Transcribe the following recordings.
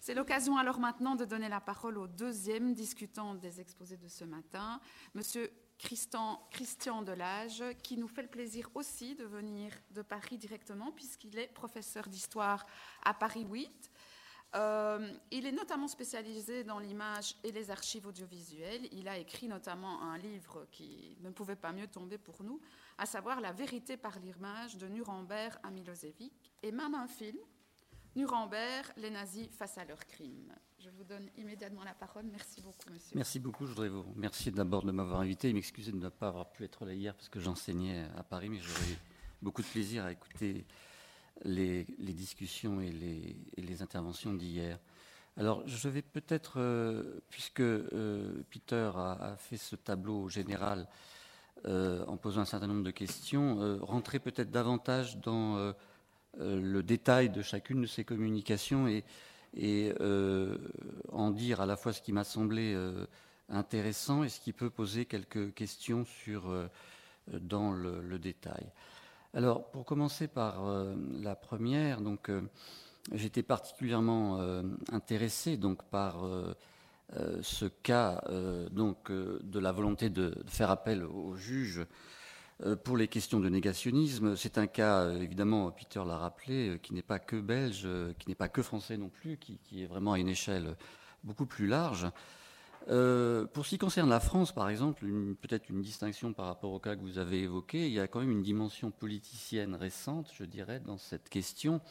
C'est l'occasion alors maintenant de donner la parole au deuxième discutant des exposés de ce matin, Monsieur Christian Delage, qui nous fait le plaisir aussi de venir de Paris directement, puisqu'il est professeur d'histoire à Paris 8. Il est notamment spécialisé dans l'image et les archives audiovisuelles. Il a écrit notamment un livre qui ne pouvait pas mieux tomber pour nous, à savoir La vérité par l'image de Nuremberg à Milosevic, et même un film, Nuremberg, les nazis face à leurs crimes. Je vous donne immédiatement la parole. Merci beaucoup, monsieur. Merci beaucoup. Je voudrais vous remercier d'abord de m'avoir invité et m'excuser de ne pas avoir pu être là hier parce que j'enseignais à Paris, mais j'aurais eu beaucoup de plaisir à écouter les discussions et les interventions d'hier. Alors, je vais peut-être, puisque Peter a fait ce tableau général en posant un certain nombre de questions, rentrer peut-être davantage dans le détail de chacune de ces communications et en dire à la fois ce qui m'a semblé intéressant et ce qui peut poser quelques questions dans le détail. Alors, pour commencer par la première, donc, j'étais particulièrement intéressé donc, par ce cas de la volonté de faire appel au juge pour les questions de négationnisme. C'est un cas, évidemment, Peter l'a rappelé, qui n'est pas que belge, qui n'est pas que français non plus, qui est vraiment à une échelle beaucoup plus large. Pour ce qui concerne la France, par exemple, peut-être une distinction par rapport au cas que vous avez évoqué, il y a quand même une dimension politicienne récente, je dirais, dans cette question,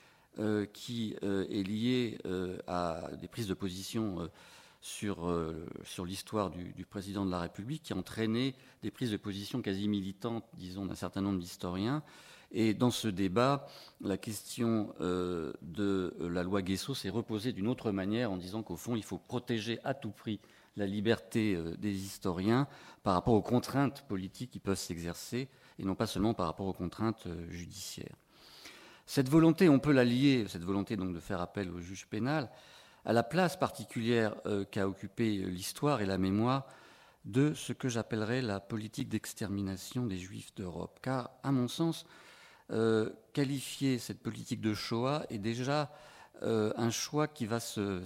qui est liée à des prises de position sur l'histoire du président de la République, qui a entraîné des prises de position quasi militantes, disons, d'un certain nombre d'historiens. Et dans ce débat, la question de la loi Guesso s'est reposée d'une autre manière en disant qu'au fond, il faut protéger à tout prix la liberté des historiens par rapport aux contraintes politiques qui peuvent s'exercer et non pas seulement par rapport aux contraintes judiciaires. Cette volonté, on peut la lier, cette volonté donc de faire appel au juge pénal, à la place particulière qu'a occupée l'histoire et la mémoire de ce que j'appellerais la politique d'extermination des Juifs d'Europe. Car, à mon sens, qualifier cette politique de Shoah est déjà un choix qui va se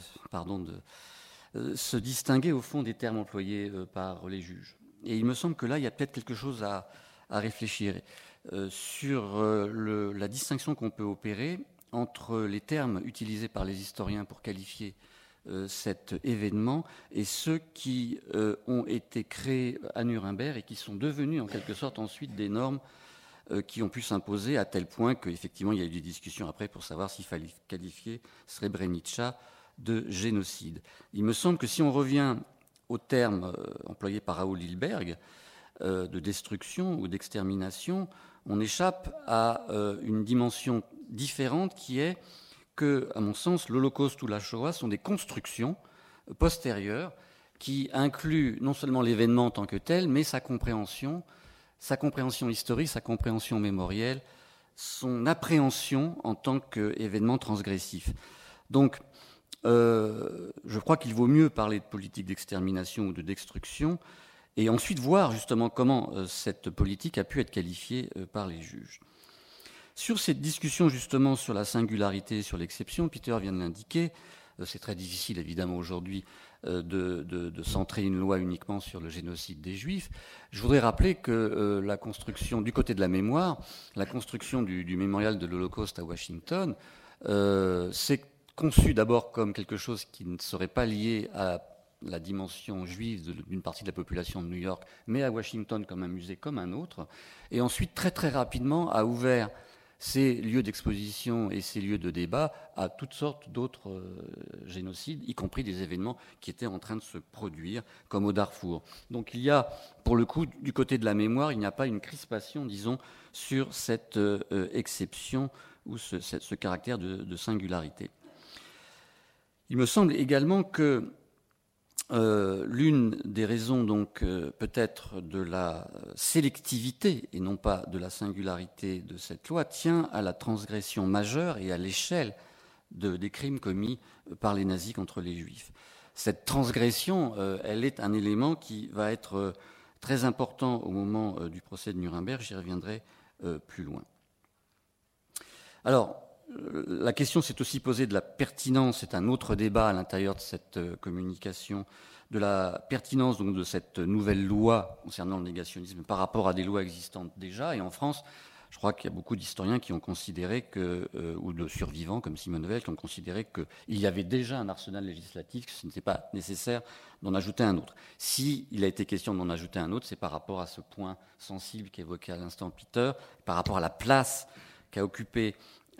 distinguer au fond des termes employés par les juges. Et il me semble que là, il y a peut-être quelque chose à réfléchir sur la distinction qu'on peut opérer entre les termes utilisés par les historiens pour qualifier cet événement et ceux qui ont été créés à Nuremberg et qui sont devenus en quelque sorte ensuite des normes qui ont pu s'imposer à tel point qu'effectivement il y a eu des discussions après pour savoir s'il fallait qualifier Srebrenica de génocide. Il me semble que si on revient au terme employé par Raoul Hilberg de destruction ou d'extermination, on échappe à une dimension différente qui est que, à mon sens, l'Holocauste ou la Shoah sont des constructions postérieures qui incluent non seulement l'événement en tant que tel, mais sa compréhension historique, sa compréhension mémorielle, son appréhension en tant qu'événement transgressif. Donc, je crois qu'il vaut mieux parler de politique d'extermination ou de destruction et ensuite voir justement comment cette politique a pu être qualifiée par les juges. Sur cette discussion justement sur la singularité, sur l'exception, Peter vient de l'indiquer, c'est très difficile évidemment aujourd'hui de centrer une loi uniquement sur le génocide des Juifs. Je voudrais rappeler que la construction, du côté de la mémoire, la construction du mémorial de l'Holocauste à Washington, c'est conçu d'abord comme quelque chose qui ne serait pas lié à la dimension juive d'une partie de la population de New York, mais à Washington comme un musée comme un autre, et ensuite très très rapidement a ouvert ces lieux d'exposition et ces lieux de débat à toutes sortes d'autres génocides, y compris des événements qui étaient en train de se produire, comme au Darfour. Donc il y a, pour le coup, du côté de la mémoire, il n'y a pas une crispation, disons, sur cette exception ou ce caractère de singularité. Il me semble également que l'une des raisons, donc, peut-être de la sélectivité et non pas de la singularité de cette loi tient à la transgression majeure et à l'échelle des crimes commis par les nazis contre les juifs. Cette transgression, elle est un élément qui va être très important au moment du procès de Nuremberg. J'y reviendrai plus loin. Alors, la question s'est aussi posée de la pertinence, c'est un autre débat à l'intérieur de cette communication, de la pertinence donc de cette nouvelle loi concernant le négationnisme par rapport à des lois existantes déjà. Et en France, je crois qu'il y a beaucoup d'historiens qui ont considéré ou de survivants comme Simone Veil, qui ont considéré qu'il y avait déjà un arsenal législatif, que ce n'était pas nécessaire d'en ajouter un autre. S'il a été question d'en ajouter un autre, c'est par rapport à ce point sensible qu'évoquait à l'instant Peter, par rapport à la place qu'a occupé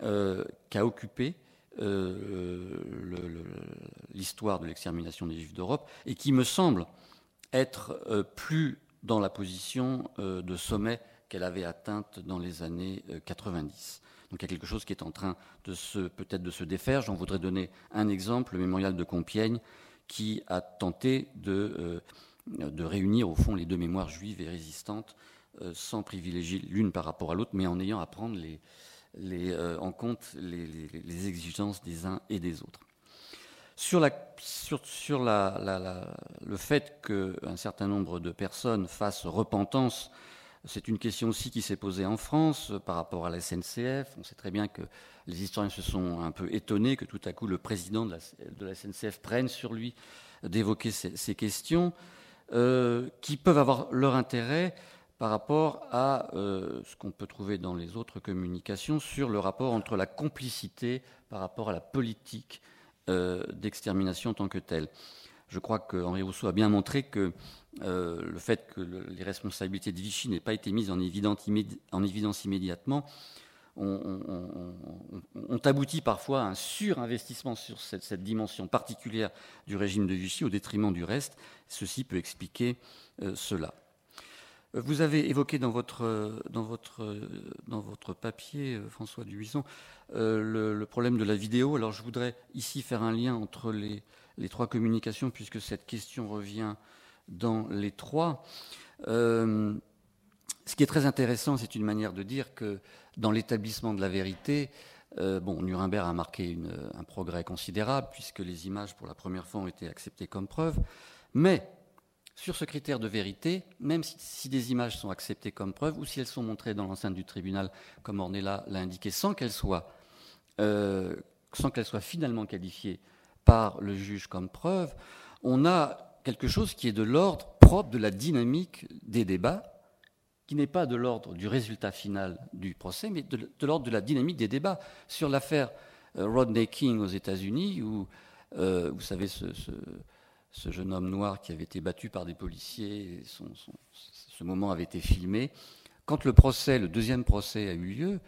l'histoire de l'extermination des Juifs d'Europe, et qui me semble être plus dans la position de sommet qu'elle avait atteinte dans les années 90. Donc il y a quelque chose qui est en train peut-être de se défaire. J'en voudrais donner un exemple, le mémorial de Compiègne, qui a tenté de réunir au fond les deux mémoires juives et résistantes sans privilégier l'une par rapport à l'autre, mais en ayant à prendre en compte les exigences des uns et des autres. Sur le fait qu'un certain nombre de personnes fassent repentance, c'est une question aussi qui s'est posée en France par rapport à la SNCF. On sait très bien que les historiens se sont un peu étonnés que tout à coup le président de la SNCF prenne sur lui d'évoquer ces questions qui peuvent avoir leur intérêt par rapport à ce qu'on peut trouver dans les autres communications sur le rapport entre la complicité par rapport à la politique d'extermination en tant que telle. Je crois qu'Henri Rousseau a bien montré que le fait que les responsabilités de Vichy n'aient pas été mises en évidence immédiatement ont abouti parfois à un surinvestissement sur cette dimension particulière du régime de Vichy au détriment du reste. Ceci peut expliquer cela. Vous avez évoqué dans votre papier, François Dubuisson, le problème de la vidéo. Alors je voudrais ici faire un lien entre les trois communications, puisque cette question revient dans les trois. Ce qui est très intéressant, c'est une manière de dire que dans l'établissement de la vérité, Nuremberg a marqué un progrès considérable, puisque les images, pour la première fois, ont été acceptées comme preuve. Mais sur ce critère de vérité, même si des images sont acceptées comme preuve, ou si elles sont montrées dans l'enceinte du tribunal, comme Ornella l'a indiqué, sans qu'elles soient finalement qualifiées par le juge comme preuve, on a quelque chose qui est de l'ordre propre de la dynamique des débats, qui n'est pas de l'ordre du résultat final du procès, mais de l'ordre de la dynamique des débats. Sur l'affaire Rodney King aux États-Unis, où, vous savez, ce jeune homme noir qui avait été battu par des policiers, ce moment avait été filmé. Quand le deuxième procès a eu lieu,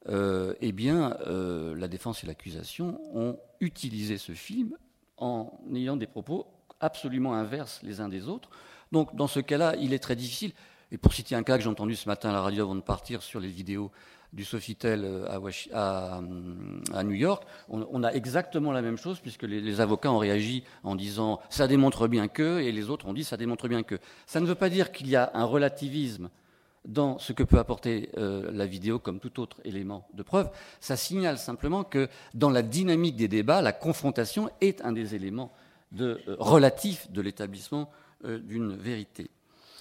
la défense et l'accusation ont utilisé ce film en ayant des propos absolument inverses les uns des autres. Donc, dans ce cas-là, il est très difficile. Et pour citer un cas que j'ai entendu ce matin à la radio avant de partir sur les vidéos du Sofitel à New York, on a exactement la même chose, puisque les avocats ont réagi en disant « ça démontre bien que », et les autres ont dit « ça démontre bien que ». Ça ne veut pas dire qu'il y a un relativisme dans ce que peut apporter la vidéo comme tout autre élément de preuve. Ça signale simplement que dans la dynamique des débats, la confrontation est un des éléments relatifs de l'établissement d'une vérité.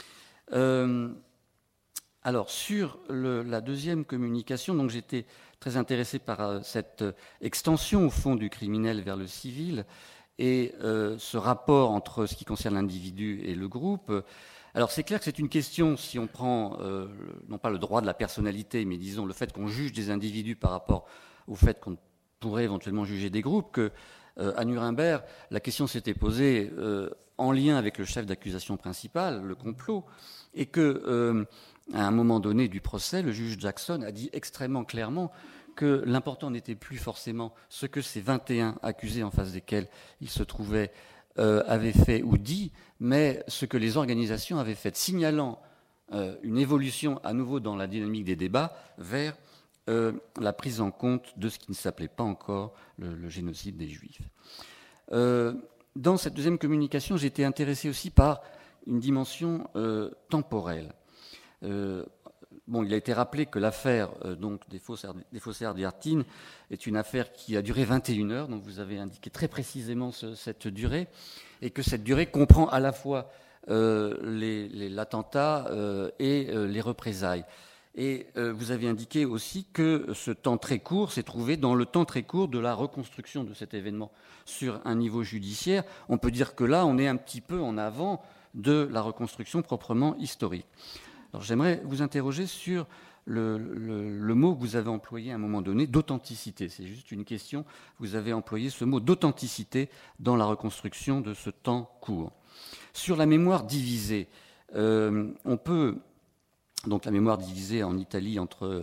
Alors, sur la deuxième communication, donc j'étais très intéressé par cette extension, au fond, du criminel vers le civil et ce rapport entre ce qui concerne l'individu et le groupe. Alors, c'est clair que c'est une question, si on prend, non pas le droit de la personnalité, mais disons le fait qu'on juge des individus par rapport au fait qu'on pourrait éventuellement juger des groupes, que à Nuremberg, la question s'était posée en lien avec le chef d'accusation principal, le complot, et que à un moment donné du procès, le juge Jackson a dit extrêmement clairement que l'important n'était plus forcément ce que ces 21 accusés en face desquels il se trouvait avaient fait ou dit, mais ce que les organisations avaient fait, signalant une évolution à nouveau dans la dynamique des débats vers la prise en compte de ce qui ne s'appelait pas encore le génocide des Juifs. Dans cette deuxième communication, j'ai été intéressé aussi par une dimension temporelle. Il a été rappelé que l'affaire des faussaires d'Yartine est une affaire qui a duré 21 heures, donc vous avez indiqué très précisément cette durée, et que cette durée comprend à la fois l'attentat et les représailles. Et vous avez indiqué aussi que ce temps très court s'est trouvé dans le temps très court de la reconstruction de cet événement sur un niveau judiciaire. On peut dire que là, on est un petit peu en avant de la reconstruction proprement historique. Alors, j'aimerais vous interroger sur le mot que vous avez employé à un moment donné, d'authenticité. C'est juste une question. Vous avez employé ce mot d'authenticité dans la reconstruction de ce temps court. Sur la mémoire divisée, on peut... Donc la mémoire divisée en Italie entre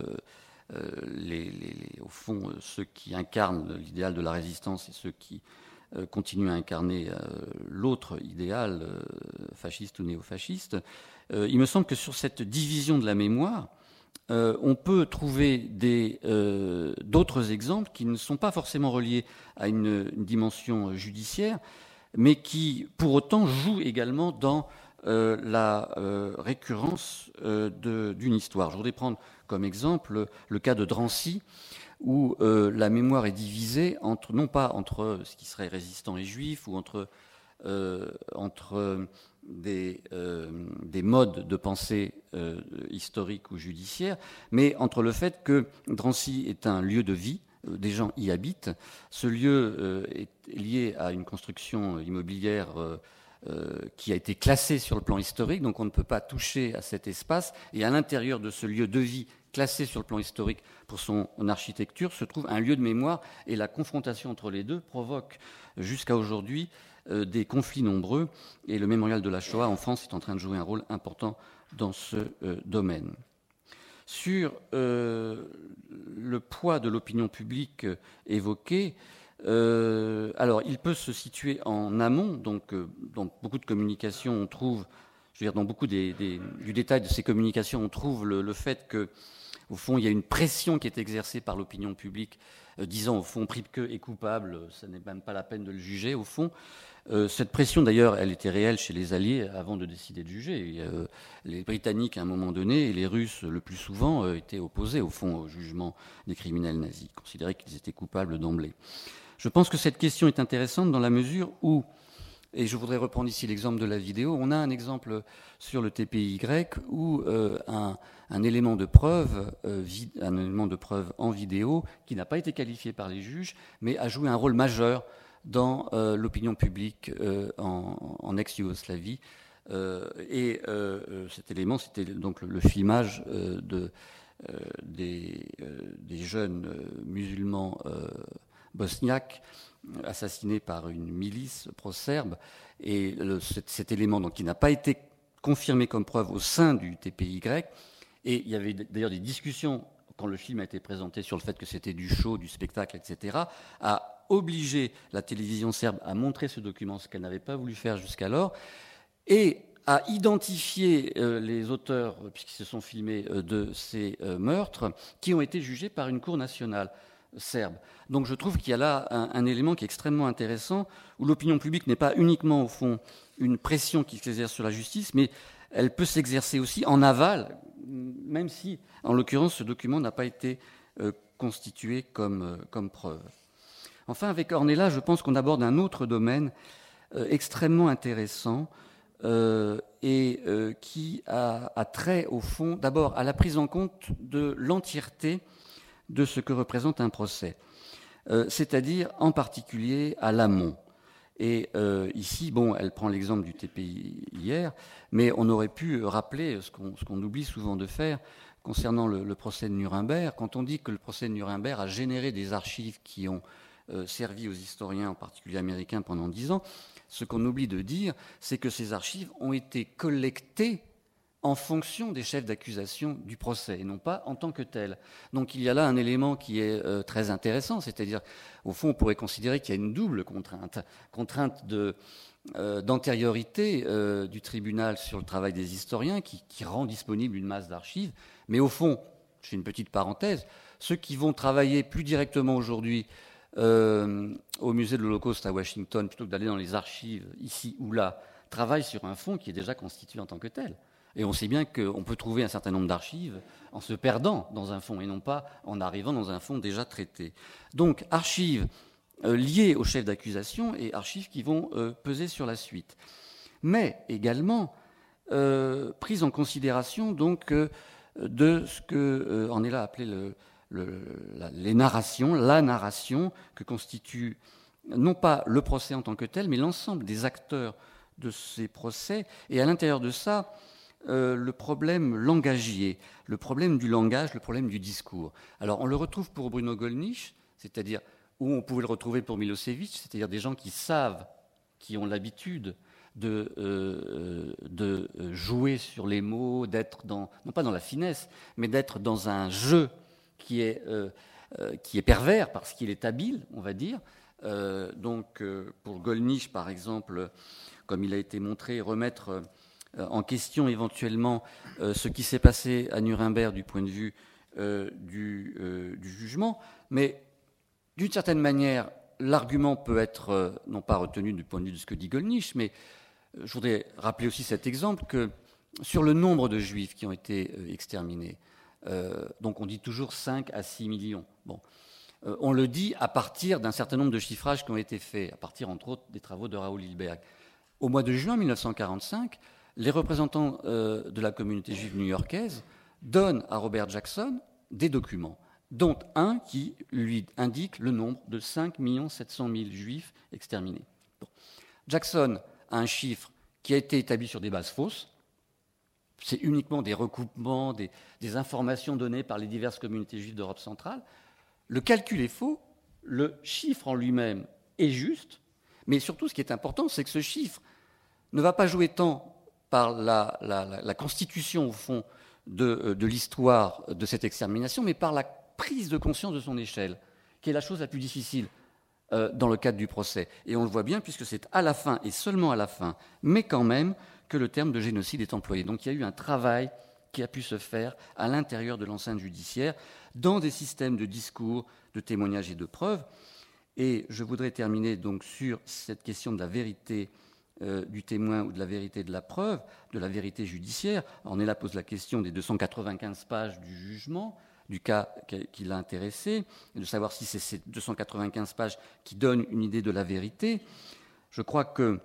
au fond, ceux qui incarnent l'idéal de la résistance et ceux qui continuent à incarner l'autre idéal, fasciste ou néofasciste. Il me semble que sur cette division de la mémoire, on peut trouver d'autres exemples qui ne sont pas forcément reliés à une dimension judiciaire, mais qui, pour autant, jouent également dans la récurrence d'une histoire. Je voudrais prendre comme exemple le cas de Drancy, où la mémoire est divisée non pas entre ce qui serait résistant et juif, ou entre des modes de pensée historiques ou judiciaires, mais entre le fait que Drancy est un lieu de vie, des gens y habitent. Ce lieu est lié à une construction immobilière qui a été classée sur le plan historique, donc on ne peut pas toucher à cet espace. Et à l'intérieur de ce lieu de vie classé sur le plan historique pour son architecture se trouve un lieu de mémoire, et la confrontation entre les deux provoque jusqu'à aujourd'hui des conflits nombreux, et le mémorial de la Shoah en France est en train de jouer un rôle important dans ce domaine. Sur le poids de l'opinion publique évoqué, alors il peut se situer en amont, donc dans beaucoup de communications on trouve, je veux dire dans beaucoup du détail de ces communications on trouve le fait que au fond, il y a une pression qui est exercée par l'opinion publique, disant au fond Priebke est coupable, ce n'est même pas la peine de le juger. Au fond, cette pression, d'ailleurs, elle était réelle chez les Alliés avant de décider de juger. Les Britanniques, à un moment donné, et les Russes, le plus souvent, étaient opposés au fond au jugement des criminels nazis, considéraient qu'ils étaient coupables d'emblée. Je pense que cette question est intéressante dans la mesure où, et je voudrais reprendre ici l'exemple de la vidéo, on a un exemple sur le TPY où un élément de preuve en vidéo qui n'a pas été qualifié par les juges, mais a joué un rôle majeur dans l'opinion publique en ex-Yougoslavie. Cet élément, c'était donc le filmage des jeunes musulmans bosniaques assassinés par une milice pro-serbe, et cet élément donc, qui n'a pas été confirmé comme preuve au sein du TPY, et il y avait d'ailleurs des discussions quand le film a été présenté sur le fait que c'était du show, du spectacle, etc., a obligé la télévision serbe à montrer ce document, ce qu'elle n'avait pas voulu faire jusqu'alors, et à identifier les auteurs, puisqu'ils se sont filmés, de ces meurtres, qui ont été jugés par une cour nationale serbe. Donc je trouve qu'il y a là un élément qui est extrêmement intéressant, où l'opinion publique n'est pas uniquement, au fond, une pression qui s'exerce sur la justice, mais elle peut s'exercer aussi en aval, même si, en l'occurrence, ce document n'a pas été constitué comme preuve. Enfin, avec Ornella, je pense qu'on aborde un autre domaine extrêmement intéressant qui a trait, au fond, d'abord à la prise en compte de l'entièreté de ce que représente un procès, c'est-à-dire en particulier à l'amont. Et ici, elle prend l'exemple du TPI hier, mais on aurait pu rappeler ce qu'on oublie souvent de faire concernant le procès de Nuremberg. Quand on dit que le procès de Nuremberg a généré des archives qui ont servi aux historiens, en particulier américains, pendant 10 ans, ce qu'on oublie de dire, c'est que ces archives ont été collectées en fonction des chefs d'accusation du procès, et non pas en tant que tels. Donc il y a là un élément qui est très intéressant, c'est-à-dire, au fond, on pourrait considérer qu'il y a une double contrainte d'antériorité du tribunal sur le travail des historiens, qui rend disponible une masse d'archives, mais au fond, je fais une petite parenthèse, ceux qui vont travailler plus directement aujourd'hui au musée de l'Holocauste à Washington, plutôt que d'aller dans les archives ici ou là, travaillent sur un fonds qui est déjà constitué en tant que tel. Et on sait bien qu'on peut trouver un certain nombre d'archives en se perdant dans un fonds et non pas en arrivant dans un fonds déjà traité. Donc, archives liées au chef d'accusation et archives qui vont peser sur la suite. Mais également prises en considération donc de ce que Ornella appelait les narrations, la narration que constitue non pas le procès en tant que tel, mais l'ensemble des acteurs de ces procès, et à l'intérieur de ça, le problème langagier, le problème du langage, le problème du discours. Alors on le retrouve pour Bruno Gollnisch, c'est-à-dire où on pouvait le retrouver pour Milosevic, c'est-à-dire des gens qui savent, qui ont l'habitude de jouer sur les mots, d'être non pas dans la finesse, mais d'être dans un jeu qui est pervers parce qu'il est habile, on va dire. Pour Gollnisch, par exemple, comme il a été montré, remettre en question éventuellement ce qui s'est passé à Nuremberg du point de vue du jugement, mais d'une certaine manière, l'argument peut être non pas retenu du point de vue de ce que dit Gollnisch, mais je voudrais rappeler aussi cet exemple que sur le nombre de juifs qui ont été exterminés, donc on dit toujours 5 à 6 millions. Bon. On le dit à partir d'un certain nombre de chiffrages qui ont été faits, à partir entre autres des travaux de Raoul Hilberg. Au mois de juin 1945, les représentants de la communauté juive new-yorkaise donnent à Robert Jackson des documents, dont un qui lui indique le nombre de 5 700 000 juifs exterminés. Bon. Jackson a un chiffre qui a été établi sur des bases fausses. C'est uniquement des recoupements, des informations données par les diverses communautés juives d'Europe centrale. Le calcul est faux, le chiffre en lui-même est juste, mais surtout ce qui est important, c'est que ce chiffre ne va pas jouer tant par la constitution, au fond, de l'histoire de cette extermination, mais par la prise de conscience de son échelle, qui est la chose la plus difficile dans le cadre du procès. Et on le voit bien, puisque c'est à la fin, et seulement à la fin, mais quand même, que le terme de génocide est employé. Donc il y a eu un travail qui a pu se faire à l'intérieur de l'enceinte judiciaire, dans des systèmes de discours, de témoignages et de preuves. Et je voudrais terminer donc sur cette question de la vérité du témoin ou de la vérité de la preuve, de la vérité judiciaire. Ornella pose la question des 295 pages du jugement, du cas qui l'a intéressé, et de savoir si c'est ces 295 pages qui donnent une idée de la vérité. Je crois que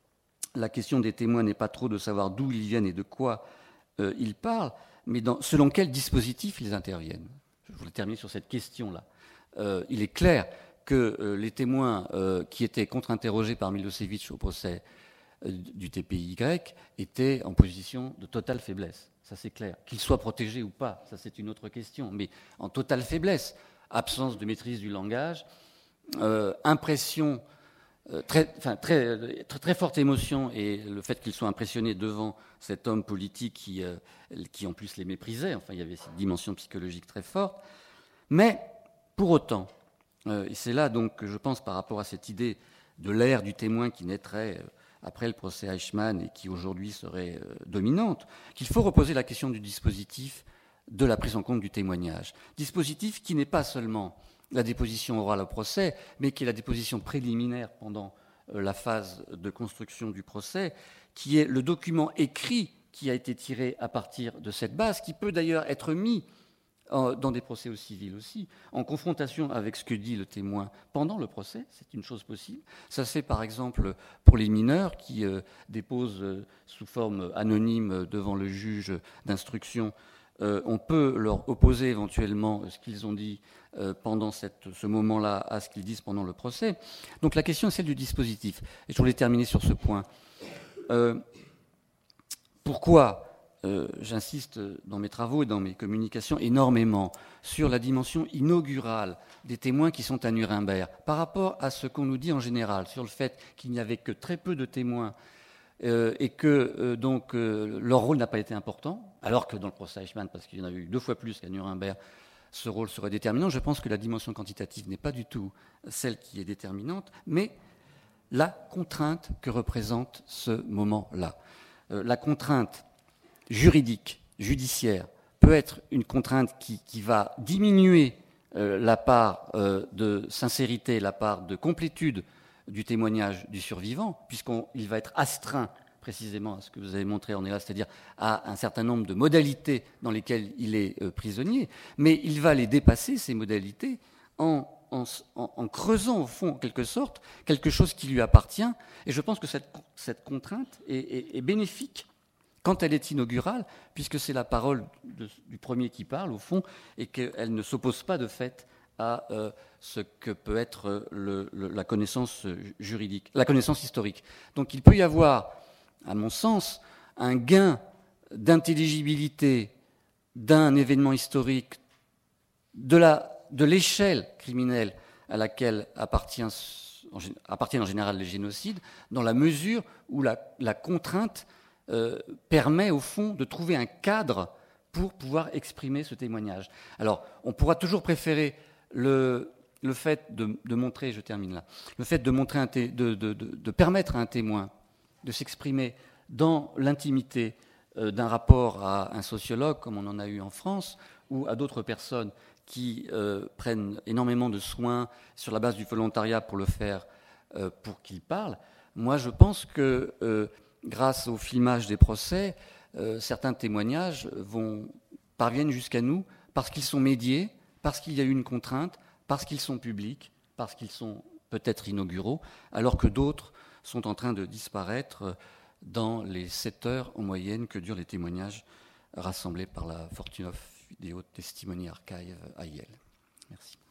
la question des témoins n'est pas trop de savoir d'où ils viennent et de quoi ils parlent, mais selon quel dispositif ils interviennent. Je voulais terminer sur cette question-là. Il est clair que les témoins qui étaient contre-interrogés par Milosevic au procès du TPY étaient en position de totale faiblesse. Ça, c'est clair. Qu'ils soient protégés ou pas, ça, c'est une autre question. Mais en totale faiblesse, absence de maîtrise du langage, impression, très forte émotion, et le fait qu'ils soient impressionnés devant cet homme politique qui en plus les méprisait. Enfin, il y avait cette dimension psychologique très forte. Mais, pour autant, et c'est là donc que je pense par rapport à cette idée de l'ère du témoin qui naîtrait après le procès Eichmann et qui aujourd'hui serait dominante, qu'il faut reposer la question du dispositif de la prise en compte du témoignage. Dispositif qui n'est pas seulement la déposition orale au procès, mais qui est la déposition préliminaire pendant la phase de construction du procès, qui est le document écrit qui a été tiré à partir de cette base, qui peut d'ailleurs être mis dans des procès au civil aussi, en confrontation avec ce que dit le témoin pendant le procès, c'est une chose possible. Ça se fait par exemple pour les mineurs qui déposent sous forme anonyme devant le juge d'instruction. On peut leur opposer éventuellement ce qu'ils ont dit pendant ce moment-là à ce qu'ils disent pendant le procès. Donc la question est celle du dispositif. Et je voulais terminer sur ce point. Pourquoi j'insiste dans mes travaux et dans mes communications énormément sur la dimension inaugurale des témoins qui sont à Nuremberg par rapport à ce qu'on nous dit en général sur le fait qu'il n'y avait que très peu de témoins et que donc leur rôle n'a pas été important, alors que dans le procès Eichmann, parce qu'il y en a eu 2 fois plus qu'à Nuremberg, ce rôle serait déterminant. Je pense que la dimension quantitative n'est pas du tout celle qui est déterminante, mais la contrainte que représente ce moment-là. La contrainte juridique, judiciaire, peut être une contrainte qui va diminuer la part de sincérité, la part de complétude du témoignage du survivant, puisqu'il va être astreint précisément à ce que vous avez montré en là, c'est-à-dire à un certain nombre de modalités dans lesquelles il est prisonnier, mais il va les dépasser, ces modalités, en creusant au fond, en quelque sorte, quelque chose qui lui appartient. Et je pense que cette contrainte est bénéfique quand elle est inaugurale, puisque c'est la parole du premier qui parle, au fond, et qu'elle ne s'oppose pas de fait à ce que peut être la connaissance juridique, la connaissance historique. Donc il peut y avoir, à mon sens, un gain d'intelligibilité d'un événement historique, de l'échelle criminelle à laquelle appartiennent en général les génocides, dans la mesure où la contrainte permet au fond de trouver un cadre pour pouvoir exprimer ce témoignage. Alors, on pourra toujours préférer le fait de montrer, je termine là, le fait de montrer de permettre à un témoin de s'exprimer dans l'intimité d'un rapport à un sociologue, comme on en a eu en France, ou à d'autres personnes qui prennent énormément de soins sur la base du volontariat pour le faire, pour qu'il parle. Moi, je pense que grâce au filmage des procès, certains témoignages parviennent jusqu'à nous parce qu'ils sont médiés, parce qu'il y a eu une contrainte, parce qu'ils sont publics, parce qu'ils sont peut-être inauguraux, alors que d'autres sont en train de disparaître dans les 7 heures en moyenne que durent les témoignages rassemblés par la Fortunoff Video Testimony Archive à Yale. Merci.